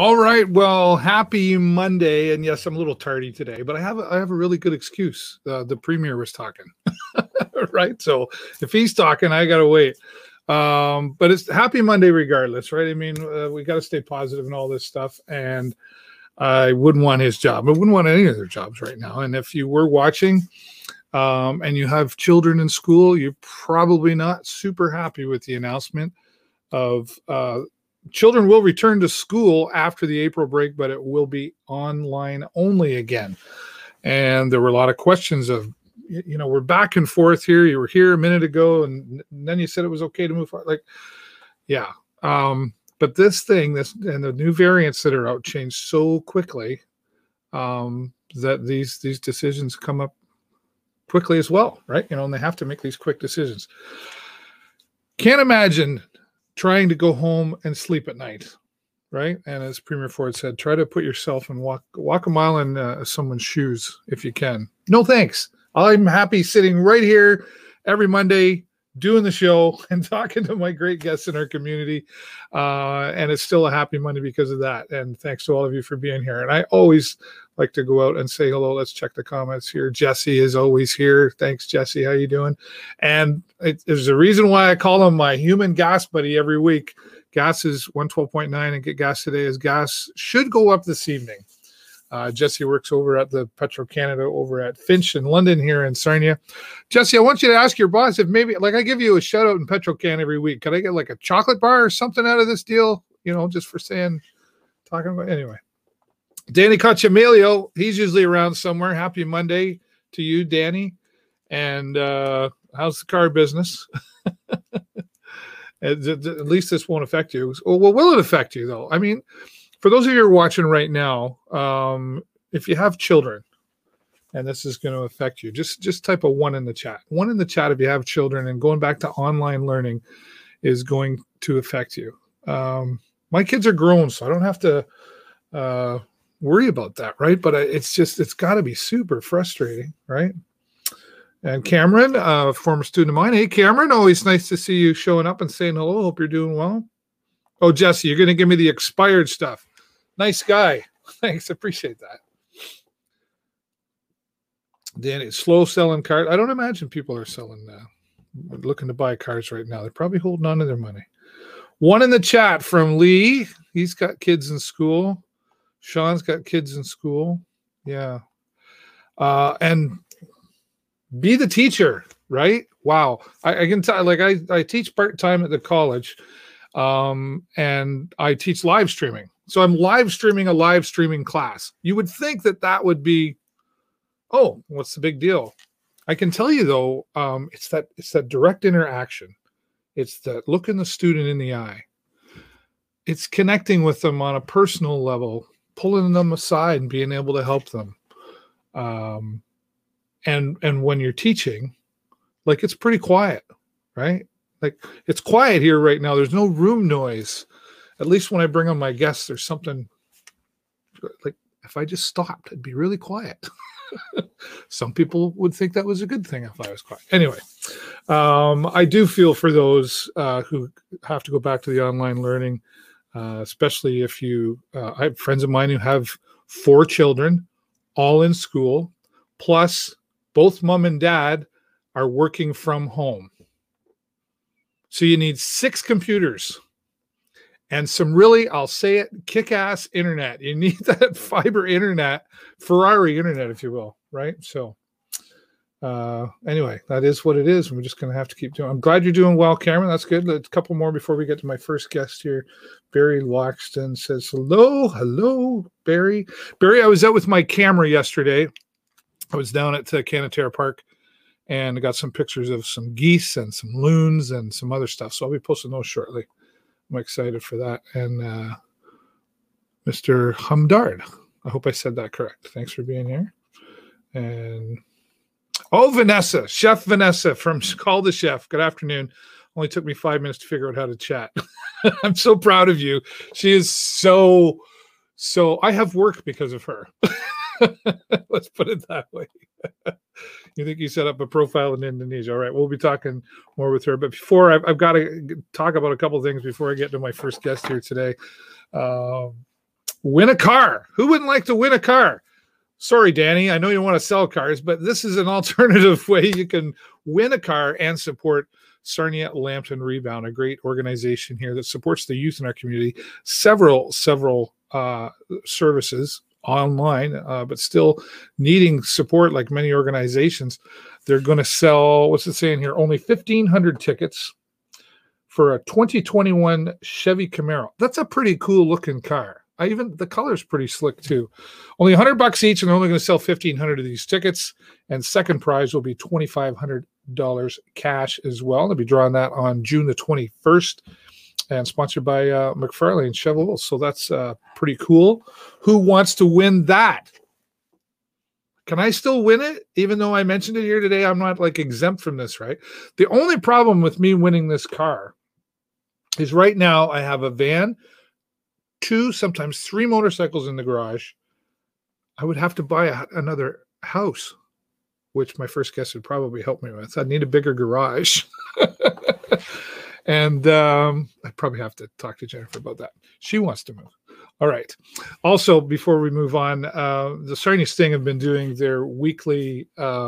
All right. Well, happy Monday. And yes, I'm a little tardy today, but I have a really good excuse. The premier was talking, right? So if he's talking, I got to wait. But it's happy Monday regardless, right? I mean, we got to stay positive and all this stuff. And I wouldn't want his job. I wouldn't want any of their jobs right now. And if you were watching and you have children in school, you're probably not super happy with the announcement of children will return to school after the April break, but it will be online only again. And there were a lot of questions of, we're back and forth here. You were here a minute ago, and then you said it was okay to move forward. Like, yeah. But this and the new variants that are out change so quickly that these decisions come up quickly as well, right? And they have to make these quick decisions. Can't imagine trying to go home and sleep at night, right? And as Premier Ford said, try to put yourself and walk a mile in someone's shoes if you can. No thanks. I'm happy sitting right here every Monday doing the show and talking to my great guests in our community. And it's still a happy Monday because of that. And thanks to all of you for being here. And I always like to go out and say hello. Let's check the comments here. Jesse is always here. Thanks, Jesse. How you doing? And there's a reason why I call him my human gas buddy every week. Gas is 112.9 and Get Gas Today is gas should go up this evening. Jesse works over at the Petro-Canada over at Finch in London here in Sarnia. Jesse, I want you to ask your boss if maybe, like I give you a shout out in Petro-Can every week. Could I get like a chocolate bar or something out of this deal? Just for talking about, anyway. Danny Cacciamelio, he's usually around somewhere. Happy Monday to you, Danny. And how's the car business? At least this won't affect you. Well, will it affect you, though? I mean, for those of you who are watching right now, if you have children, and this is going to affect you, just type a 1 in the chat. 1 in the chat if you have children, and going back to online learning is going to affect you. My kids are grown, so I don't have to worry about that, right? But it's got to be super frustrating, right? And Cameron, former student of mine. Hey, Cameron, always nice to see you showing up and saying hello. Hope you're doing well. Oh, Jesse, you're going to give me the expired stuff. Nice guy. Thanks. Appreciate that. Danny, slow selling cars. I don't imagine people are looking to buy cars right now. They're probably holding on to their money. 1 in the chat from Lee. He's got kids in school. Sean's got kids in school. Yeah. And be the teacher, right? Wow. I can tell, like I teach part-time at the college. And I teach live streaming. So I'm live streaming a live streaming class. You would think that would be, oh, what's the big deal? I can tell you though, it's that direct interaction. It's that looking the student in the eye. It's connecting with them on a personal level, pulling them aside and being able to help them. And when you're teaching, like it's pretty quiet, right? Like it's quiet here right now. There's no room noise. At least when I bring on my guests, there's something like if I just stopped, it'd be really quiet. Some people would think that was a good thing if I was quiet. Anyway, I do feel for those who have to go back to the online learning, especially if I have friends of mine who have 4 children, all in school, plus both mom and dad are working from home. So you need 6 computers and some really, I'll say it, kick-ass internet. You need that fiber internet, Ferrari internet, if you will, right? So anyway, that is what it is. We're just going to have to keep doing. I'm glad you're doing well, Cameron. That's good. A couple more before we get to my first guest here. Barry Loxton says, hello, Barry. Barry, I was out with my camera yesterday. I was down at Canatera Park. And I got some pictures of some geese and some loons and some other stuff. So I'll be posting those shortly. I'm excited for that. And Mr. Humdard, I hope I said that correct. Thanks for being here. And Vanessa, Chef Vanessa from Call the Chef. Good afternoon. Only took me 5 minutes to figure out how to chat. I'm so proud of you. She is so I have work because of her. Let's put it that way. You think you set up a profile in Indonesia. All right, we'll be talking more with her. But before, I've got to talk about a couple of things before I get to my first guest here today. Win a car. Who wouldn't like to win a car? Sorry, Danny, I know you want to sell cars, but this is an alternative way you can win a car and support Sarnia Lambton Rebound, a great organization here that supports the youth in our community. Several services online, but still needing support like many organizations. They're going to sell, what's it saying here, only 1,500 tickets for a 2021 Chevy Camaro. That's a pretty cool looking car. The color's pretty slick too. Only $100 each, and they're only going to sell 1,500 of these tickets. And second prize will be $2,500 cash as well. They'll be drawing that on June the 21st, and sponsored by McFarlane Chevrolet. So that's pretty cool. Who wants to win that? Can I still win it? Even though I mentioned it here today, I'm not like exempt from this, right? The only problem with me winning this car is right now I have a van, 2, sometimes 3 motorcycles in the garage. I would have to buy another house, which my first guest would probably help me with. I'd need a bigger garage. And I probably have to talk to Jennifer about that. She wants to move. All right. Also, before we move on, the Sarnia Sting have been doing their weekly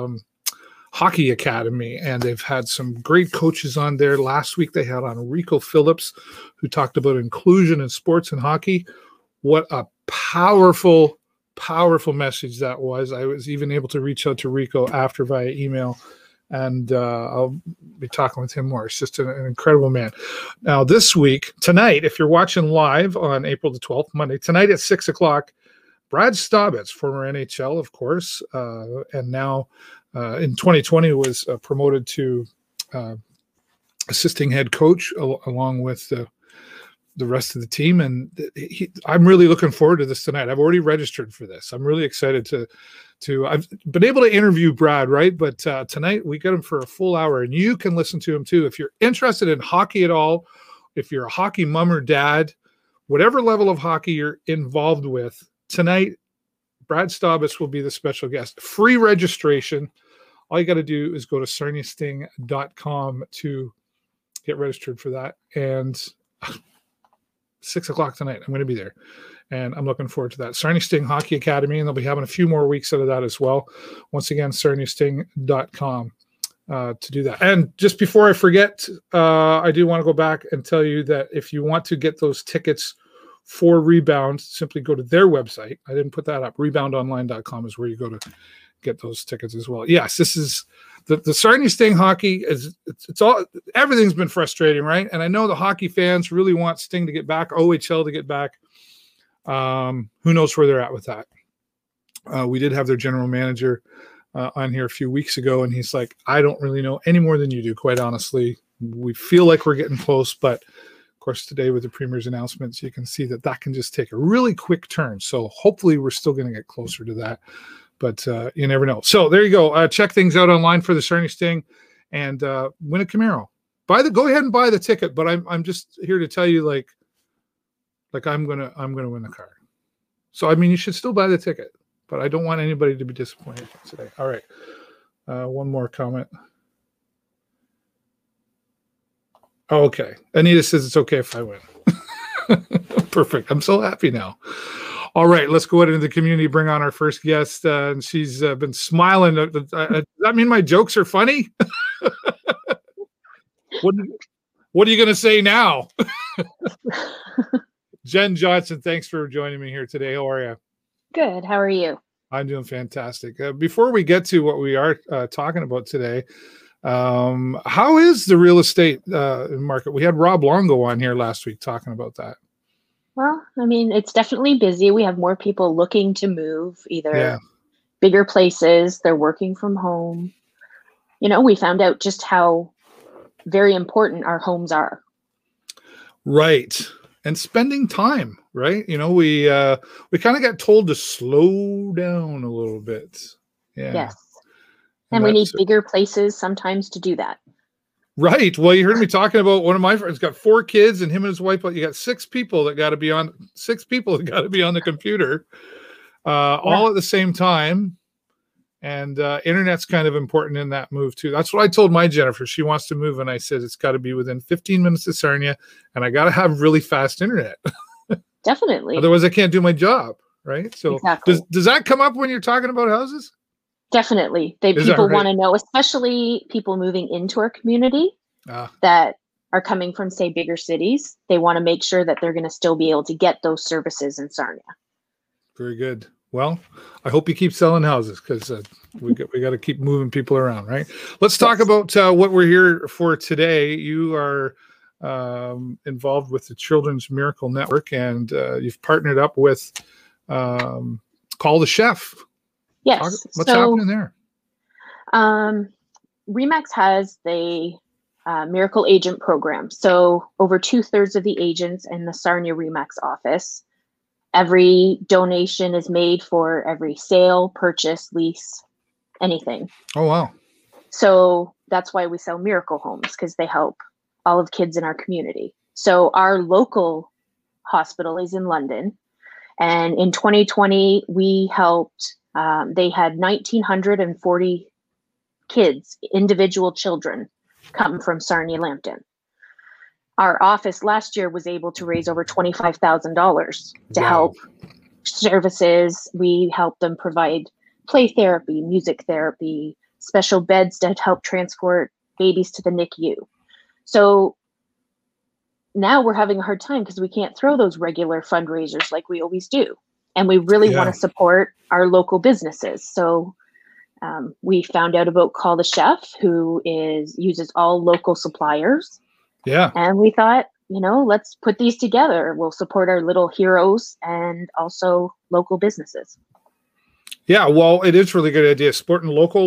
hockey academy, and they've had some great coaches on there. Last week they had on Rico Phillips, who talked about inclusion in sports and hockey. What a powerful message that was. I was even able to reach out to Rico after via email, and I'll be talking with him more. It's just an incredible man. Now this week, tonight, if you're watching live on April the 12th, Monday, tonight at 6 o'clock, Brad Staubitz, former NHL, of course, and now in 2020 was promoted to assisting head coach along with the rest of the team. And I'm really looking forward to this tonight. I've already registered for this. I'm really excited to I've been able to interview Brad, right? But tonight we got him for a full hour, and you can listen to him too. If you're interested in hockey at all, if you're a hockey mom or dad, whatever level of hockey you're involved with, tonight, Brad Staubitz will be the special guest. Free registration. All you got to do is go to sarniasting.com to get registered for that. And 6 o'clock tonight, I'm going to be there. And I'm looking forward to that. Sarnia Sting Hockey Academy, and they'll be having a few more weeks out of that as well. Once again, sarniasting.com to do that. And just before I forget, I do want to go back and tell you that if you want to get those tickets for Rebound, simply go to their website. I didn't put that up. Reboundonline.com is where you go to get those tickets as well. Yes, this is the Sarnia Sting hockey is it's all, everything's been frustrating, right? And I know the hockey fans really want Sting to get back, OHL to get back. Who knows where they're at with that? We did have their general manager on here a few weeks ago, and he's like, I don't really know any more than you do, quite honestly. We feel like we're getting close, but of course, today with the Premier's announcements, you can see that can just take a really quick turn. So hopefully we're still going to get closer to that, but you never know. So there you go. Check things out online for the Sarnia Sting and win a Camaro. Go ahead and buy the ticket, but I'm just here to tell you, like I'm gonna win the car. So I mean, you should still buy the ticket, but I don't want anybody to be disappointed today. All right, one more comment. Oh, okay. Anita says it's okay if I win. Perfect. I'm so happy now. All right, let's go out into the community, bring on our first guest. And she's been smiling. Does that mean my jokes are funny? What are you going to say now? Jen Johnson, thanks for joining me here today. How are you? Good. How are you? I'm doing fantastic. Before we get to what we are talking about today, how is the real estate market? We had Rob Longo on here last week talking about that. Well, I mean, it's definitely busy. We have more people looking to move, either bigger places, they're working from home. You know, we found out just how very important our homes are. Right. And spending time, right? You know, we kind of got told to slow down a little bit. Yeah. Yes. And we need bigger places sometimes to do that. Right. Well, you heard me talking about one of my friends got 4 kids and him and his wife. You got 6 people that got to be on the computer all at the same time. And internet's kind of important in that move too. That's what I told my Jennifer. She wants to move, and I said it's got to be within 15 minutes of Sarnia, and I got to have really fast internet. Definitely. Otherwise, I can't do my job, right? So exactly. does that come up when you're talking about houses? Definitely. Is that People right? want to know, especially people moving into our community that are coming from, say, bigger cities. They want to make sure that they're going to still be able to get those services in Sarnia. Very good. Well, I hope you keep selling houses, because we got to keep moving people around, right? Let's talk about what we're here for today. You are involved with the Children's Miracle Network, and you've partnered up with Call the Chef. Yes. What's happening there? RE/MAX has the Miracle Agent program. So over 2/3 of the agents in the Sarnia RE/MAX office, every donation is made for every sale, purchase, lease, anything. Oh, wow. So that's why we sell Miracle Homes, because they help all of kids in our community. So our local hospital is in London. And in 2020, we helped, they had 1,940 kids, individual children, come from Sarnia Lambton. Our office last year was able to raise over $25,000 to help services. We helped them provide play therapy, music therapy, special beds to help transport babies to the NICU. So now we're having a hard time because we can't throw those regular fundraisers like we always do. And we really want to support our local businesses. So we found out about Call the Chef, who uses all local suppliers. Yeah. And we thought, let's put these together. We'll support our little heroes and also local businesses. Yeah, well, it is a really good idea. Supporting local,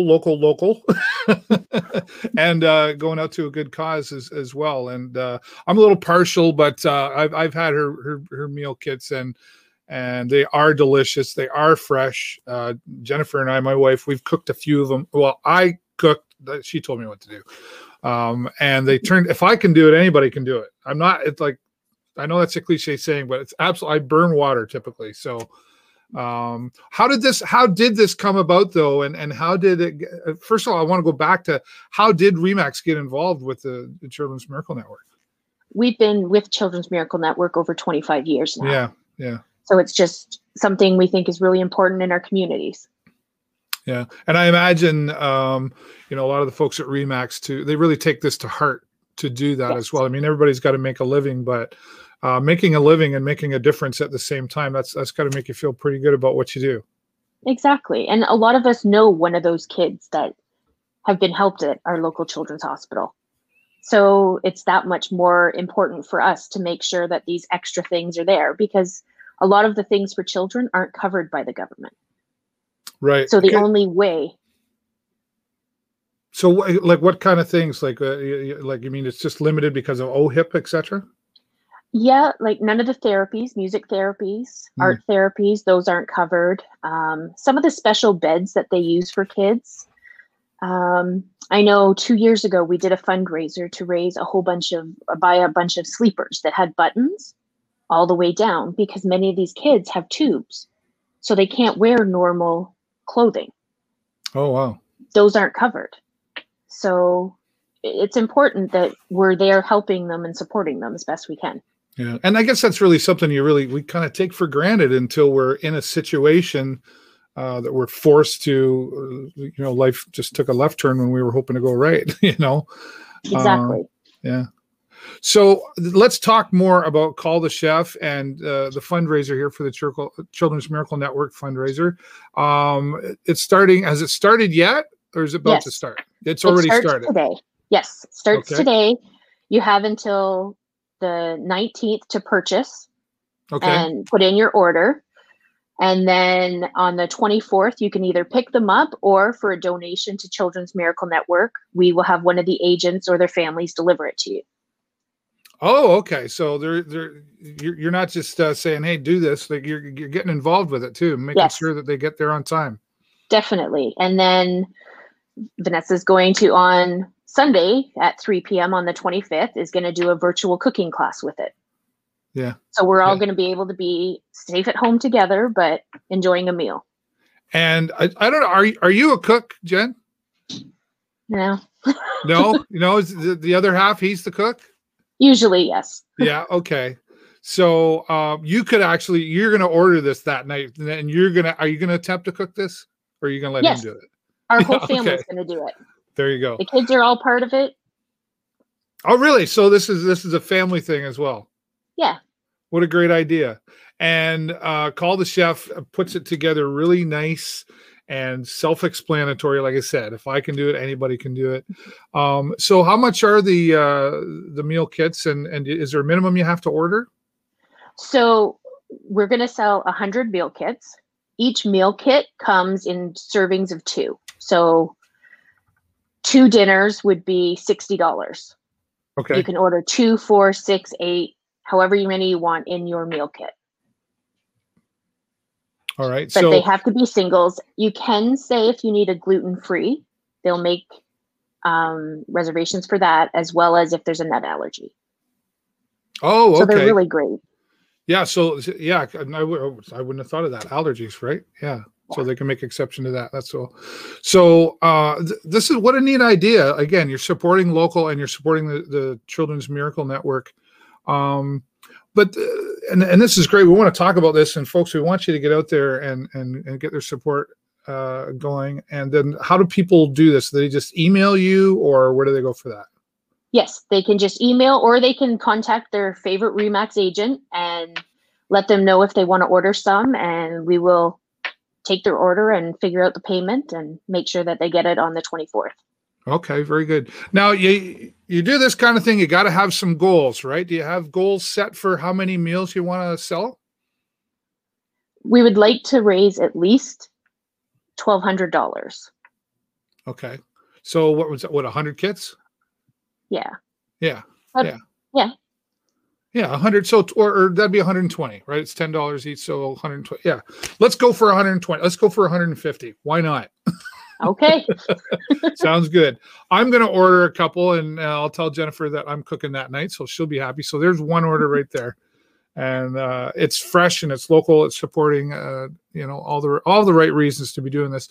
and going out to a good cause as well. And I'm a little partial, but I've had her meal kits, and they are delicious. They are fresh. Jennifer and I, my wife, we've cooked a few of them. Well, I cooked. She told me what to do. And they turned, if I can do it, anybody can do it. It's like, I know that's a cliche saying, but it's absolutely, I burn water typically. So, how did this come about though? And how did it, first of all, I want to go back to how did RE/MAX get involved with the Children's Miracle Network? We've been with Children's Miracle Network over 25 years now. Yeah. So it's just something we think is really important in our communities. Yeah. And I imagine, a lot of the folks at RE/MAX too, they really take this to heart to do that as well. I mean, everybody's got to make a living, but making a living and making a difference at the same time, that's got to make you feel pretty good about what you do. Exactly. And a lot of us know one of those kids that have been helped at our local children's hospital. So it's that much more important for us to make sure that these extra things are there, because a lot of the things for children aren't covered by the government. Right. So the only way. So like what kind of things, like you mean it's just limited because of OHIP, et cetera? Yeah, like none of the therapies, music therapies, art therapies, those aren't covered. Some of the special beds that they use for kids. I know 2 years ago, we did a fundraiser to raise buy a bunch of sleepers that had buttons all the way down, because many of these kids have tubes, so they can't wear normal clothing. Oh, wow. Those aren't covered. So it's important that we're there helping them and supporting them as best we can. Yeah. And I guess that's really something we kind of take for granted until we're in a situation that we're forced to, life just took a left turn when we were hoping to go right, Exactly. Yeah. So let's talk more about Call the Chef and the fundraiser here for the Children's Miracle Network fundraiser. It's starting. Has it started yet, or is it about to start? It's already started today. Yes, it starts today. You have until the 19th to purchase and put in your order. And then on the 24th, you can either pick them up, or for a donation to Children's Miracle Network, we will have one of the agents or their families deliver it to you. Oh, okay. So you're not just saying, "Hey, do this." Like you're getting involved with it too, making sure that they get there on time. Definitely. And then Vanessa's going to, on Sunday at 3 p.m. on the 25th, is going to do a virtual cooking class with it. Yeah. So we're all going to be able to be safe at home together, but enjoying a meal. And I don't know. Are you a cook, Jen? No. No. Is the other half, he's the cook? Usually, yes. Yeah. Okay. So you could actually, you're going to order this that night, and are you going to attempt to cook this, or are you going to let him Yes, do it? our whole family's going to do it. There you go. The kids are all part of it. Oh, really? So this is a family thing as well. Yeah. What a great idea. And Call the Chef puts it together really nice and self-explanatory. Like I said, if I can do it, anybody can do it. So how much are the meal kits, and is there a minimum you have to order? So we're going to sell 100 meal kits. Each meal kit comes in servings of 2. So 2 dinners would be $60. Okay. You can order 2, 4, 6, 8, however many you want in your meal kit. All right. But they have to be singles. You can say if you need a gluten-free, they'll make reservations for that, as well as if there's a nut allergy. Oh, okay. So they're really great. Yeah. So yeah, I wouldn't have thought of that. Allergies, right? Yeah. So they can make exception to that. That's all. So this is what a neat idea. Again, you're supporting local and you're supporting the Children's Miracle Network. But this is great. We want to talk about this, and folks, we want you to get out there and get their support going. And then how do people do this? Do they just email you, or where do they go for that? Yes, they can just email, or they can contact their favorite RE/MAX agent and let them know if they want to order some, and we will take their order and figure out the payment and make sure that they get it on the 24th. Okay, very good. Now you do this kind of thing, you got to have some goals, right? Do you have goals set for how many meals you want to sell? We would like to raise at least $1,200. Okay. So what was that? What, 100 kits? Yeah. Yeah. Yeah. Yeah, 100. So, or that'd be 120, right? It's $10 each, so 120. Yeah, let's go for 120. Let's go for 150. Why not? Okay. Sounds good. I'm going to order a couple, and I'll tell Jennifer that I'm cooking that night, so she'll be happy. So there's one order right there, and it's fresh and it's local. It's supporting, all the right reasons to be doing this.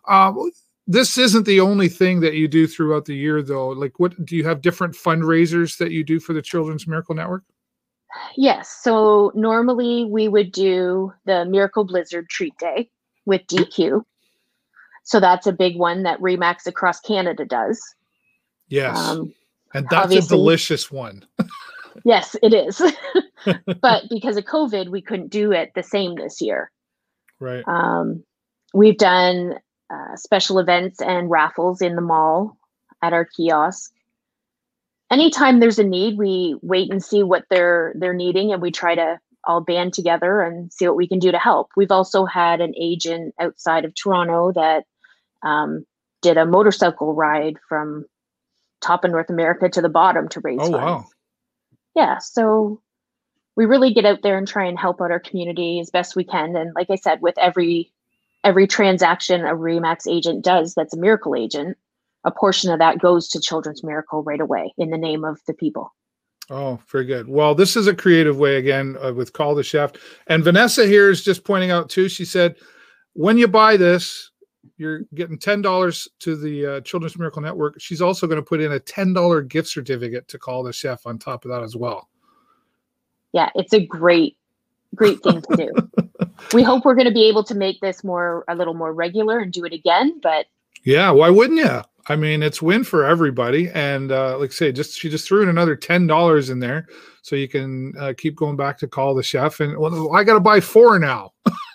This isn't the only thing that you do throughout the year, though. Like, what do you have different fundraisers that you do for the Children's Miracle Network? Yes. So normally we would do the Miracle Blizzard Treat Day with DQ. So that's a big one that RE/MAX across Canada does. Yes. And that's a delicious one. Yes, it is. But because of COVID, we couldn't do it the same this year. Right. We've done special events and raffles in the mall at our kiosk. Anytime there's a need, we wait and see what they're needing, and we try to all band together and see what we can do to help. We've also had an agent outside of Toronto that did a motorcycle ride from top of North America to the bottom to raise funds. Wow. Yeah, so we really get out there and try and help out our community as best we can. And like I said, with every transaction a RE/MAX agent does that's a miracle agent, a portion of that goes to Children's Miracle right away in the name of the people. Oh, very good. Well, this is a creative way, again, with Call the Chef. And Vanessa here is just pointing out, too, she said, when you buy this, you're getting $10 to the Children's Miracle Network. She's also going to put in a $10 gift certificate to Call the Chef on top of that as well. Yeah, it's a great thing to do. We hope we're going to be able to make this a little more regular and do it again, but yeah, why wouldn't you? I mean, it's win for everybody. And like I say, she just threw in another $10 in there, so you can keep going back to Call the Chef. And well, I got to buy 4 now.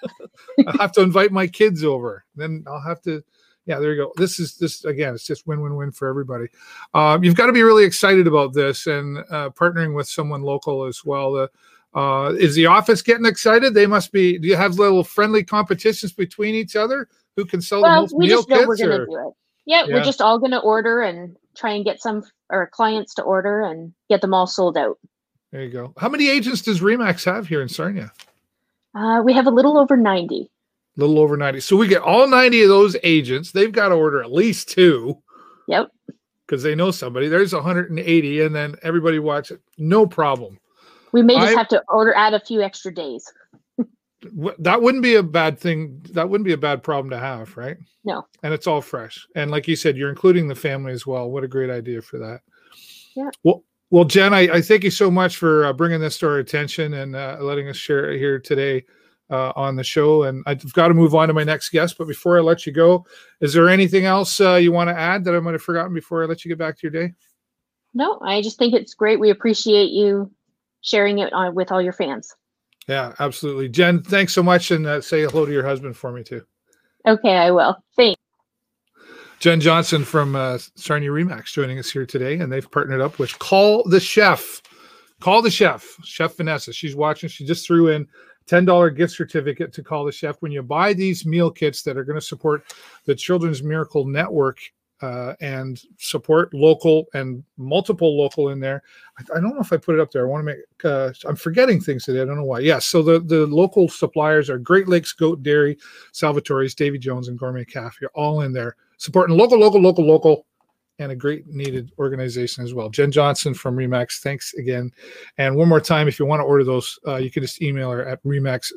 I have to invite my kids over. Then I'll have to. Yeah, there you go. This again. It's just win-win-win for everybody. You've got to be really excited about this and partnering with someone local as well. Is the office getting excited? They must be. Do you have little friendly competitions between each other? Who can sell the most meal kits? Well, we just know we're going to do it. Yeah, we're just all going to order and try and get some our clients to order and get them all sold out. There you go. How many agents does RE/MAX have here in Sarnia? We have a little over 90. A little over 90. So we get all 90 of those agents. They've got to order at least 2. Yep. Because they know somebody. There's 180, and then everybody watch it. No problem. We may just have to add a few extra days. That wouldn't be a bad thing. That wouldn't be a bad problem to have, right? No. And it's all fresh. And like you said, you're including the family as well. What a great idea for that. Yeah. Well, Well, Jen, I thank you so much for bringing this to our attention and letting us share it here today on the show. And I've got to move on to my next guest. But before I let you go, is there anything else you want to add that I might have forgotten before I let you get back to your day? No, I just think it's great. We appreciate you sharing it with all your fans. Yeah, absolutely. Jen, thanks so much. And say hello to your husband for me, too. Okay, I will. Thanks. Jen Johnson from Sarnia Remax joining us here today, and they've partnered up with Call the Chef. Call the Chef, Chef Vanessa. She's watching. She just threw in $10 gift certificate to Call the Chef. When you buy these meal kits that are going to support the Children's Miracle Network and support local and multiple local in there. I don't know if I put it up there. I want to make, I'm forgetting things today. I don't know why. Yes. So the local suppliers are Great Lakes Goat Dairy, Salvatore's, Davy Jones, and Gourmet Cafe. You're all in there supporting local, and a great needed organization as well. Jen Johnson from Remax. Thanks again. And one more time, if you want to order those, you can just email her at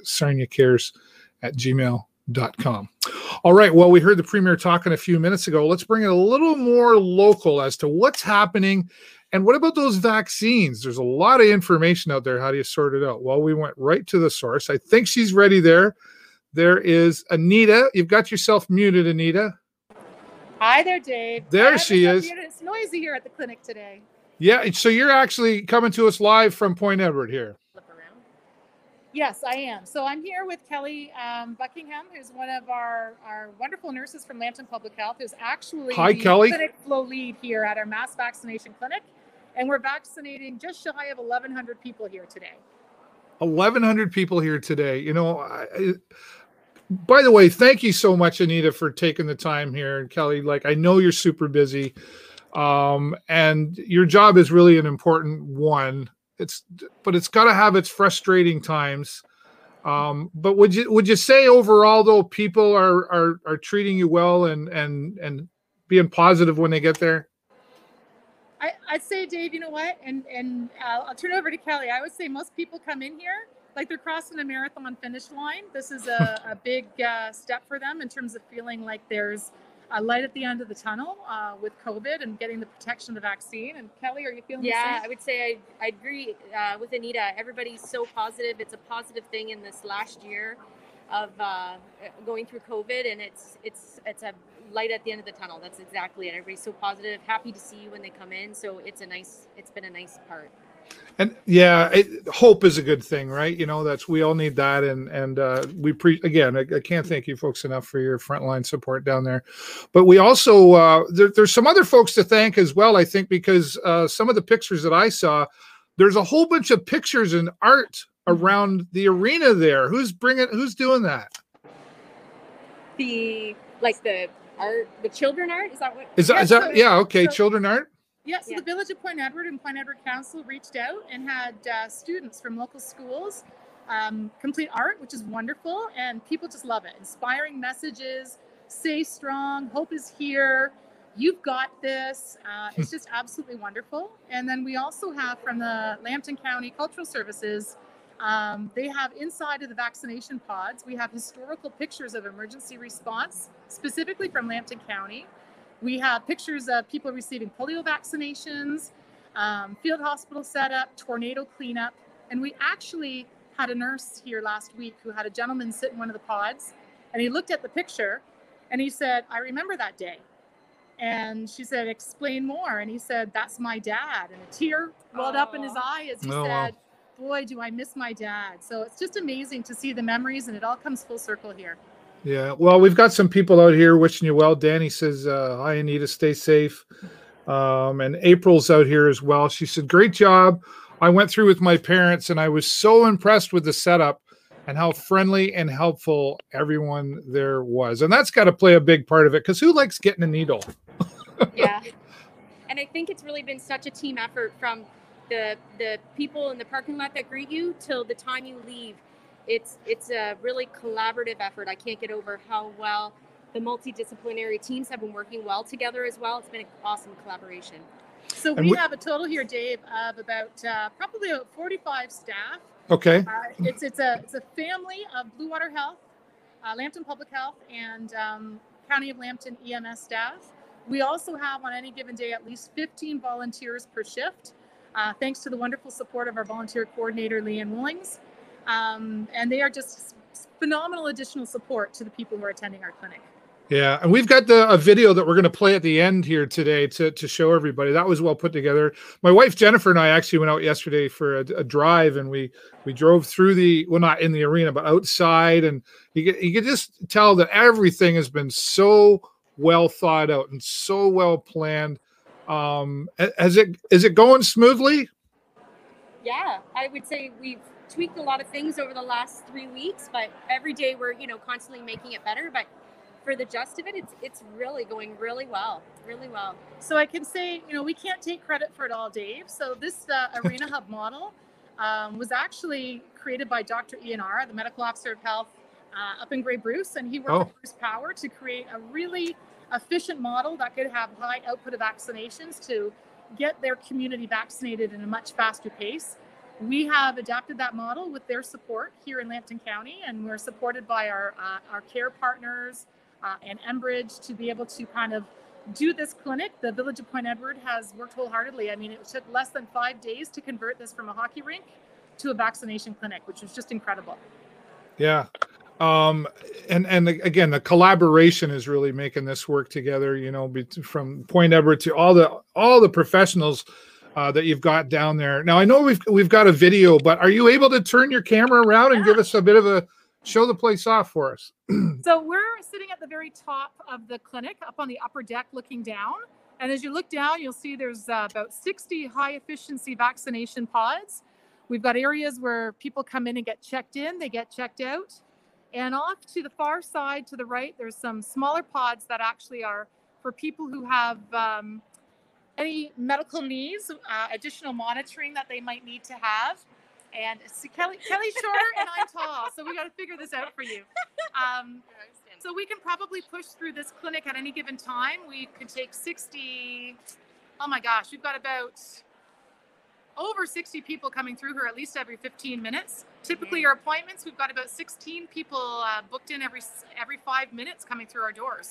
remaxsarniacares@gmail.com. All right. Well, we heard the Premier talking a few minutes ago. Let's bring it a little more local as to what's happening. And what about those vaccines? There's a lot of information out there. How do you sort it out? Well, we went right to the source. I think she's ready there. There is Anita. You've got yourself muted, Anita. Hi there, Dave. There she is. It's noisy here at the clinic today. Yeah. So you're actually coming to us live from Point Edward here. Yes, I am. So I'm here with Kelly Buckingham, who's one of our wonderful nurses from Lambton Public Health, who's actually Hi, the Kelly. clinic flow lead here at our mass vaccination clinic. And we're vaccinating just shy of 1,100 people here today. 1,100 people here today. You know, by the way, thank you so much, Anita, for taking the time here. And Kelly, like, I know you're super busy, and your job is really an important one. But it's got to have its frustrating times. But would you say overall, though, people are treating you well and being positive when they get there? I'd say, Dave, you know what? And I'll turn it over to Kelly. I would say most people come in here like they're crossing a marathon finish line. This is a big step for them in terms of feeling like there's a light at the end of the tunnel with COVID and getting the protection of the vaccine. And Kelly, are you feeling the same? Yeah, I would say I agree with Anita. Everybody's so positive. It's a positive thing in this last year of going through COVID, and it's a light at the end of the tunnel. That's exactly it. Everybody's so positive, happy to see you when they come in. So it's been a nice part. And yeah, hope is a good thing, right? You know, we all need that. And I can't thank you folks enough for your frontline support down there. But we also, there's some other folks to thank as well, I think, because some of the pictures that I saw, there's a whole bunch of pictures and art around the arena there. Who's doing that? The art, the children art? Is that what? Children art. Yeah, so the Village of Point Edward and Point Edward Council reached out and had students from local schools complete art, which is wonderful, and people just love it. Inspiring messages, stay strong, hope is here, you've got this. It's just absolutely wonderful. And then we also have from the Lambton County Cultural Services, they have inside of the vaccination pods, we have historical pictures of emergency response, specifically from Lambton County. We have pictures of people receiving polio vaccinations, field hospital setup, tornado cleanup. And we actually had a nurse here last week who had a gentleman sit in one of the pods, and he looked at the picture and he said, I remember that day. And she said, explain more. And he said, that's my dad. And a tear welled up in his eye as he said, boy, do I miss my dad. So it's just amazing to see the memories, and it all comes full circle here. Yeah, well, we've got some people out here wishing you well. Danny says, hi, Anita, stay safe. And April's out here as well. She said, great job. I went through with my parents, and I was so impressed with the setup and how friendly and helpful everyone there was. And that's got to play a big part of it, because who likes getting a needle? Yeah. And I think it's really been such a team effort from the people in the parking lot that greet you till the time you leave. It's a really collaborative effort. I can't get over how well the multidisciplinary teams have been working well together as well. It's been an awesome collaboration. So we have a total here, Dave, of about probably about 45 staff. Okay. It's a family of Blue Water Health, Lambton Public Health, and County of Lambton EMS staff. We also have on any given day at least 15 volunteers per shift. thanks to the wonderful support of our volunteer coordinator, Leanne Willings. And they are just phenomenal additional support to the people who are attending our clinic. Yeah, and we've got a video that we're going to play at the end here today to show everybody. That was well put together. My wife Jennifer and I actually went out yesterday for a drive, and we drove through well, not in the arena, but outside, and you could just tell that everything has been so well thought out and so well planned. Is it going smoothly? Yeah, I would say we've tweaked a lot of things over the last 3 weeks, but every day we're constantly making it better. But for the gist of it, it's really going really well. So I can say, we can't take credit for it all, Dave. So this Arena Hub model was actually created by Dr. Ian Ara, the medical officer of health up in Grey Bruce, and he worked with Bruce Power to create a really efficient model that could have high output of vaccinations to get their community vaccinated in a much faster pace. We have adapted that model with their support here in Lambton County, and we're supported by our care partners, and Enbridge to be able to kind of do this clinic. The Village of Point Edward has worked wholeheartedly. I mean, it took less than 5 days to convert this from a hockey rink to a vaccination clinic, which was just incredible. Yeah. And again, the collaboration is really making this work together, from Point Edward to all the professionals that you've got down there. Now, I know we've got a video, but are you able to turn your camera around and give us a bit of show the place off for us? So we're sitting at the very top of the clinic, up on the upper deck looking down. And as you look down, you'll see there's about 60 high efficiency vaccination pods. We've got areas where people come in and get checked in, they get checked out. And off to the far side, to the right, there's some smaller pods that actually are for people who have any medical needs, additional monitoring that they might need to have. And Kelly's shorter and I'm tall, so we got to figure this out for you. So we can probably push through this clinic at any given time. We could take 60, oh my gosh, we've got about over 60 people coming through here at least every 15 minutes. Typically our appointments, we've got about 16 people booked in every 5 minutes coming through our doors.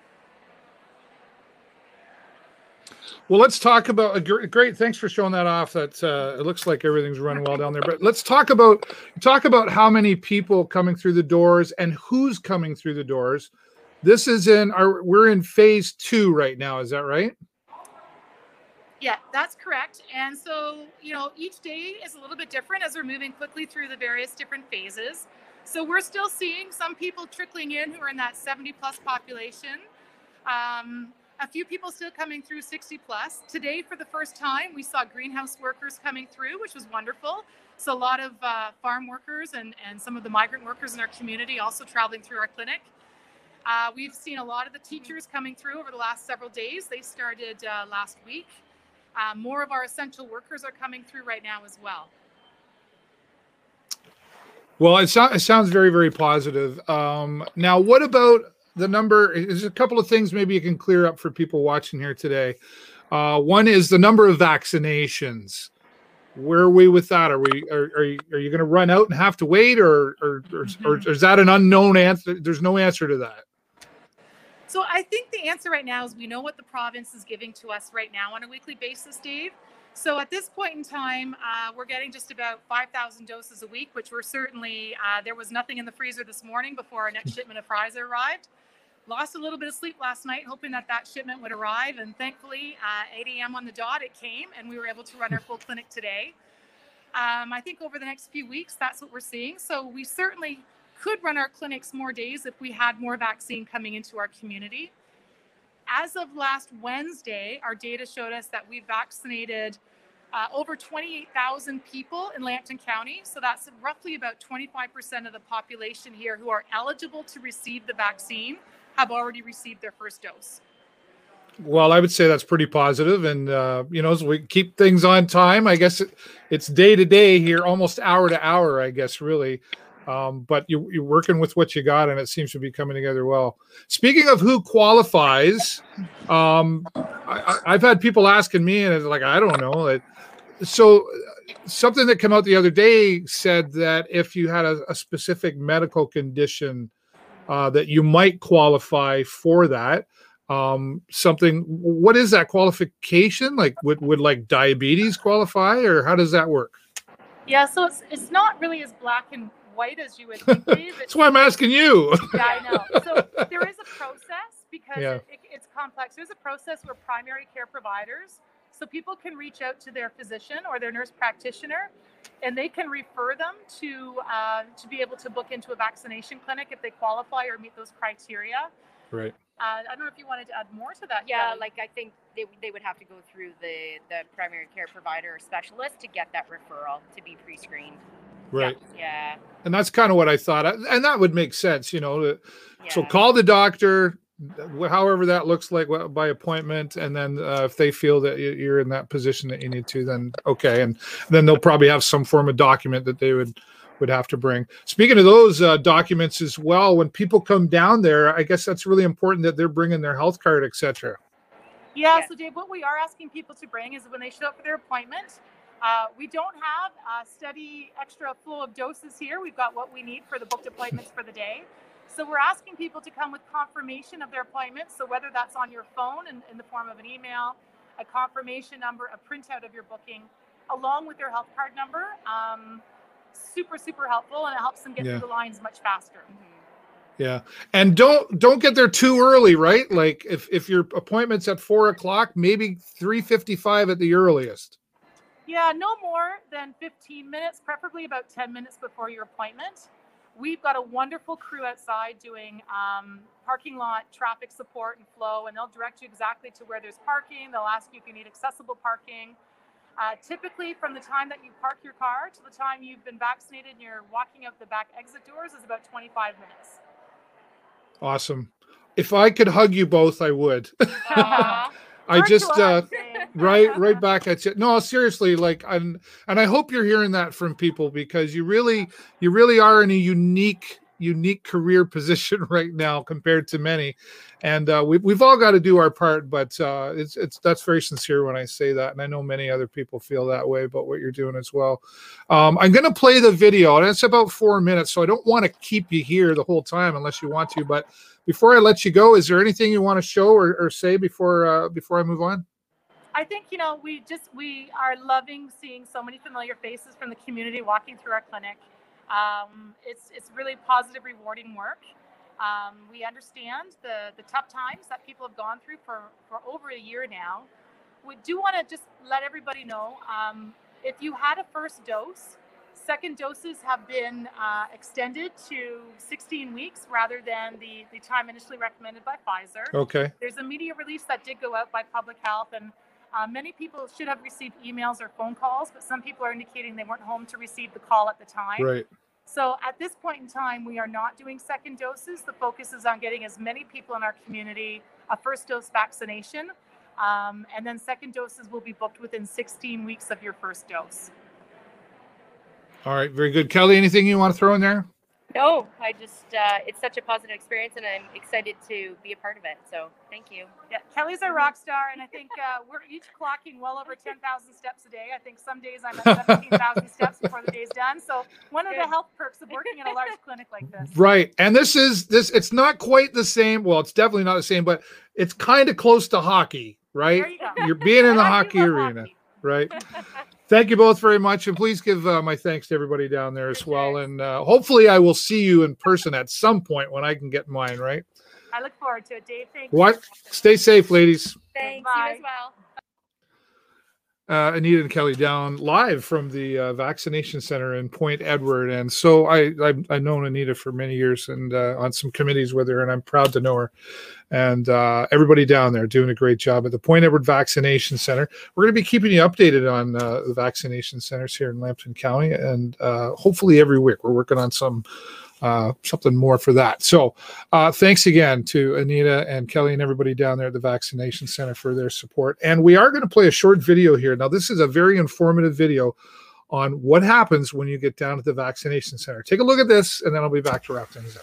Well, let's talk about great. Thanks for showing that off. That it looks like everything's running well down there. But let's talk about how many people coming through the doors and who's coming through the doors. This is we're in phase 2 right now. Is that right? Yeah, that's correct. And so, each day is a little bit different as we're moving quickly through the various different phases. So we're still seeing some people trickling in who are in that 70+ population. A few people still coming through 60+. Today, for the first time, we saw greenhouse workers coming through, which was wonderful. So a lot of farm workers and some of the migrant workers in our community also traveling through our clinic. We've seen a lot of the teachers coming through over the last several days. They started last week. More of our essential workers are coming through right now as well. Well, it sounds very, very positive. Now, what about the number? There's a couple of things maybe you can clear up for people watching here today. One is the number of vaccinations. Where are we with that? Are you going to run out and have to wait, or is that an unknown answer? There's no answer to that. So I think the answer right now is we know what the province is giving to us right now on a weekly basis, Dave. So at this point in time, we're getting just about 5,000 doses a week, which we're certainly, there was nothing in the freezer this morning before our next shipment of Pfizer arrived. Lost a little bit of sleep last night, hoping that shipment would arrive. And thankfully, 8 a.m. on the dot, it came, and we were able to run our full clinic today. I think over the next few weeks, that's what we're seeing. So we certainly could run our clinics more days if we had more vaccine coming into our community. As of last Wednesday, our data showed us that we vaccinated over 28,000 people in Lambton County. So that's roughly about 25% of the population here who are eligible to receive the vaccine have already received their first dose. Well, I would say that's pretty positive. And, as we keep things on time, I guess it's day to day here, almost hour to hour, I guess, really. But you're working with what you got, and it seems to be coming together well. Speaking of who qualifies, I've had people asking me, and it's like, I don't know. So something that came out the other day said that if you had a specific medical condition, that you might qualify for that. something. What is that qualification? Like would like diabetes qualify, or how does that work? Yeah, so it's not really as black and white as you would think, Dave. That's why I'm asking you. Yeah, I know. So there is a process because Yeah. it's complex. There's a process where primary care providers, so people can reach out to their physician or their nurse practitioner, and they can refer them to be able to book into a vaccination clinic if they qualify or meet those criteria. Right. I don't know if you wanted to add more to that. Yeah, Kelly. like I think they would have to go through the primary care provider or specialist to get that referral to be pre-screened. Right. Yeah. And that's kind of what I thought. And that would make sense, you know. Yeah. So call the doctor, however that looks like, by appointment. And then if they feel that you're in that position that you need to, then okay. And then they'll probably have some form of document that they would have to bring. Speaking of those documents as well, when people come down there, I guess that's really important that they're bringing their health card, etc. Yeah, Yeah. so Dave, what we are asking people to bring is when they show up for their appointment, we don't have a steady extra flow of doses here. We've got what we need for the booked appointments for the day. So we're asking people to come with confirmation of their appointment. So whether that's on your phone in the form of an email, a confirmation number, a printout of your booking, along with their health card number. Super, super helpful, and it helps them get Yeah. through the lines much faster. Yeah. And don't get there too early, right? Like if your appointment's at 4:00, maybe 3:55 at the earliest. Yeah, no more than 15 minutes, preferably about 10 minutes before your appointment. We've got a wonderful crew outside doing parking lot traffic support and flow, and they'll direct you exactly to where there's parking. They'll ask you if you need accessible parking. Typically, from the time that you park your car to the time you've been vaccinated and you're walking out the back exit doors is about 25 minutes. Awesome. If I could hug you both, I would. Aw. I Hard just to understand. right back at you. No, seriously, like and I hope you're hearing that from people, because you really are in a unique career position right now compared to many, and we've all got to do our part. But it's that's very sincere when I say that, and I know many other people feel that way about what you're doing as well. I'm going to play the video, and it's about 4 minutes, so I don't want to keep you here the whole time unless you want to. But before I let you go, is there anything you want to show or say before I move on? I think, you know, we are loving seeing so many familiar faces from the community walking through our clinic. It's really positive, rewarding work. We understand the tough times that people have gone through for over a year now. We do want to just let everybody know, if you had a first dose, second doses have been extended to 16 weeks rather than the time initially recommended by Pfizer. Okay. There's a media release that did go out by Public Health, and many people should have received emails or phone calls, but some people are indicating they weren't home to receive the call at the time. Right. So at this point in time, we are not doing second doses. The focus is on getting as many people in our community a first dose vaccination. And then second doses will be booked within 16 weeks of your first dose. All right. Very good. Kelly, anything you want to throw in there? No, I just it's such a positive experience, and I'm excited to be a part of it. So thank you. Yeah, Kelly's a rock star, and I think we're each clocking well over 10,000 steps a day. I think some days I'm at 17,000 steps before the day's done. So one of the health perks of working in a large clinic like this. Right. And this it's not quite the same. Well, it's definitely not the same, but it's kind of close to hockey, right? There you go. You're being in the I hockey love arena, hockey. right? Thank you both very much. And please give my thanks to everybody down there as well. And hopefully I will see you in person at some point when I can get mine, right? I look forward to it, Dave. Thank you. What? Stay safe, ladies. Thanks. Bye. You as well. Anita and Kelly down live from the vaccination center in Point Edward. And so I've known Anita for many years and on some committees with her, and I'm proud to know her. And everybody down there doing a great job at the Point Edward Vaccination Center. We're going to be keeping you updated on the vaccination centers here in Lambton County, and hopefully every week we're working on something more for that. So thanks again to Anita and Kelly and everybody down there at the vaccination center for their support. And we are going to play a short video here. Now, this is a very informative video on what happens when you get down at the vaccination center. Take a look at this, and then I'll be back to wrap things up.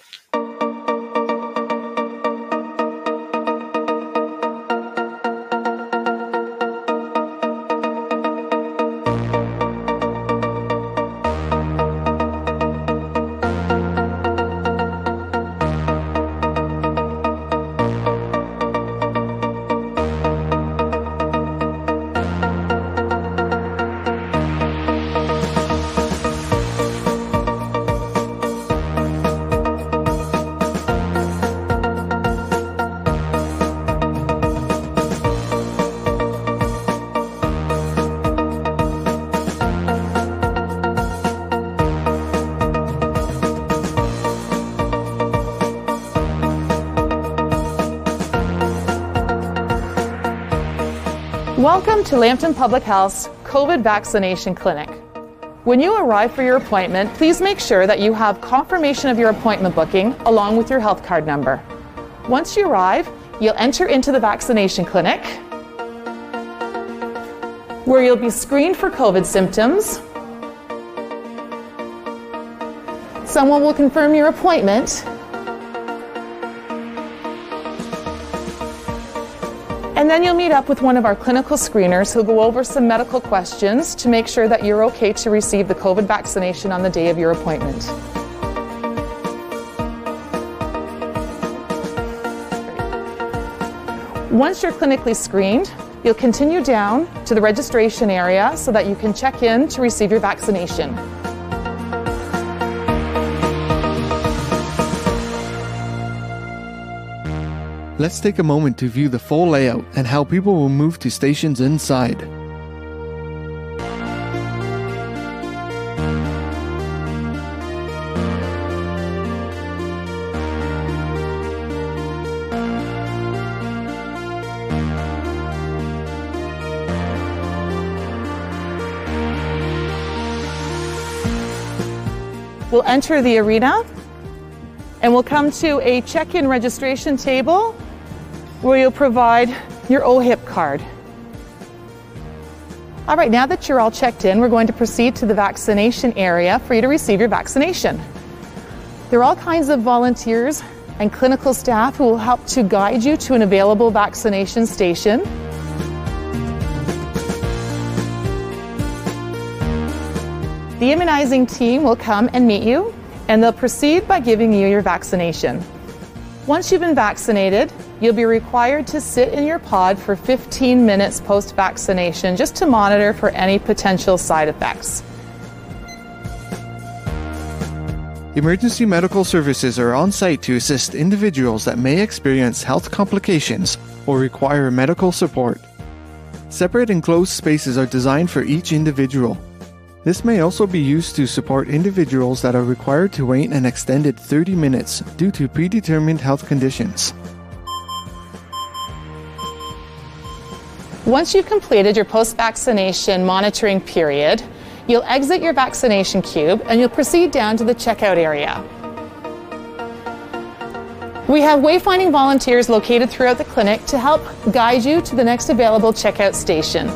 Welcome to Lambton Public Health's COVID vaccination clinic. When you arrive for your appointment, please make sure that you have confirmation of your appointment booking along with your health card number. Once you arrive, you'll enter into the vaccination clinic, where you'll be screened for COVID symptoms. Someone will confirm your appointment, and then you'll meet up with one of our clinical screeners who'll go over some medical questions to make sure that you're okay to receive the COVID vaccination on the day of your appointment. Once you're clinically screened, you'll continue down to the registration area so that you can check in to receive your vaccination. Let's take a moment to view the full layout and how people will move to stations inside. We'll enter the arena and we'll come to a check-in registration table where you'll provide your OHIP card. All right, now that you're all checked in, we're going to proceed to the vaccination area for you to receive your vaccination. There are all kinds of volunteers and clinical staff who will help to guide you to an available vaccination station. The immunizing team will come and meet you, and they'll proceed by giving you your vaccination. Once you've been vaccinated, you'll be required to sit in your pod for 15 minutes post-vaccination just to monitor for any potential side effects. Emergency medical services are on site to assist individuals that may experience health complications or require medical support. Separate enclosed spaces are designed for each individual. This may also be used to support individuals that are required to wait an extended 30 minutes due to predetermined health conditions. Once you've completed your post-vaccination monitoring period, you'll exit your vaccination cube and you'll proceed down to the checkout area. We have wayfinding volunteers located throughout the clinic to help guide you to the next available checkout station.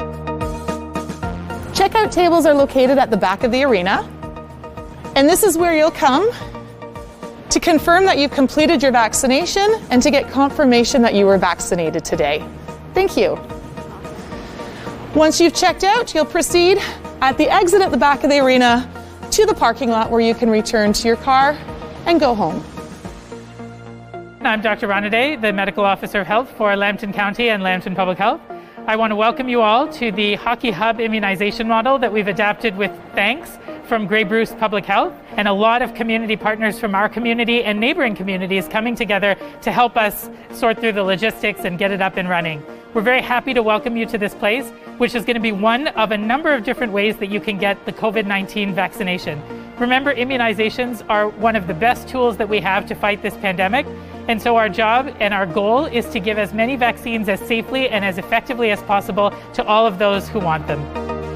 Checkout tables are located at the back of the arena, and this is where you'll come to confirm that you've completed your vaccination and to get confirmation that you were vaccinated today. Thank you. Once you've checked out, you'll proceed at the exit at the back of the arena to the parking lot where you can return to your car and go home. I'm Dr. Ronaday, the Medical Officer of Health for Lambton County and Lambton Public Health. I want to welcome you all to the Hockey Hub immunization model that we've adapted with thanks from Grey Bruce Public Health and a lot of community partners from our community and neighboring communities coming together to help us sort through the logistics and get it up and running. We're very happy to welcome you to this place, which is going to be one of a number of different ways that you can get the COVID-19 vaccination. Remember, immunizations are one of the best tools that we have to fight this pandemic. And so our job and our goal is to give as many vaccines as safely and as effectively as possible to all of those who want them.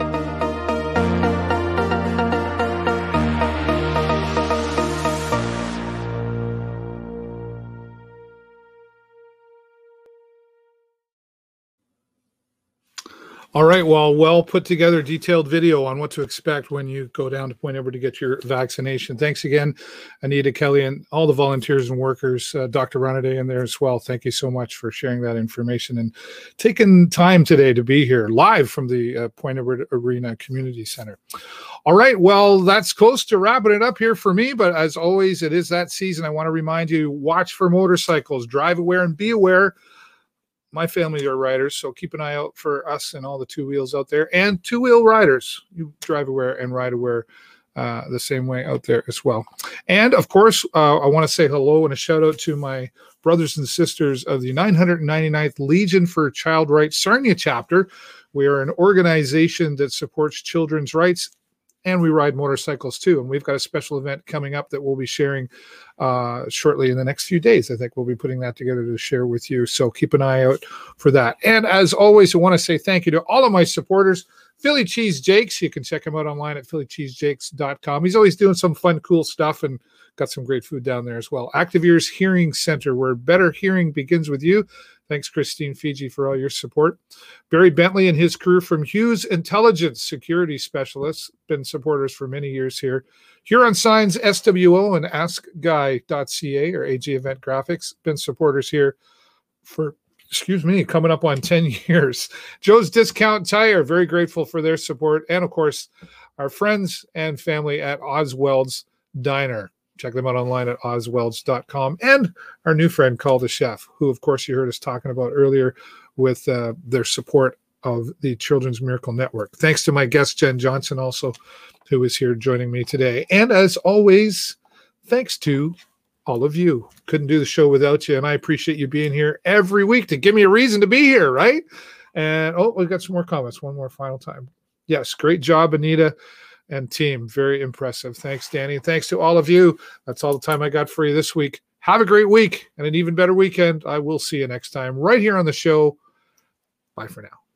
All right, well put together detailed video on what to expect when you go down to Point Edward to get your vaccination. Thanks again, Anita, Kelly, and all the volunteers and workers, Dr. Ronaday in there as well. Thank you so much for sharing that information and taking time today to be here live from the Point Edward Arena Community Center. All right, well, that's close to wrapping it up here for me, but as always, it is that season. I want to remind you, watch for motorcycles, drive aware and be aware. My family are riders, so keep an eye out for us and all the two wheels out there, and two-wheel riders. You drive aware and ride aware the same way out there as well. And of course, I want to say hello and a shout out to my brothers and sisters of the 999th Legion for Child Rights Sarnia chapter. We are an organization that supports children's rights and we ride motorcycles too. And we've got a special event coming up that we'll be sharing shortly in the next few days. I think we'll be putting that together to share with you. So keep an eye out for that. And as always, I want to say thank you to all of my supporters. Philly Cheese Jakes, you can check him out online at phillycheesejakes.com. He's always doing some fun, cool stuff and got some great food down there as well. Active Ears Hearing Center, where better hearing begins with you. Thanks, Christine Fiji, for all your support. Barry Bentley and his crew from Hughes Intelligence Security Specialists, been supporters for many years here. Huron Signs, SWO, and AskGuy.ca, or AG Event Graphics, been supporters here for, coming up on 10 years. Joe's Discount Tire, very grateful for their support. And, of course, our friends and family at Oswald's Diner. Check them out online at oswelds.com. And our new friend, Call the Chef, who, of course, you heard us talking about earlier with their support of the Children's Miracle Network. Thanks to my guest, Jen Johnson, also, who is here joining me today. And as always, thanks to all of you. Couldn't do the show without you, and I appreciate you being here every week to give me a reason to be here, right? And, we've got some more comments. One more final time. Yes, great job, Anita and team. Very impressive. Thanks, Danny. Thanks to all of you. That's all the time I got for you this week. Have a great week and an even better weekend. I will see you next time right here on the show. Bye for now.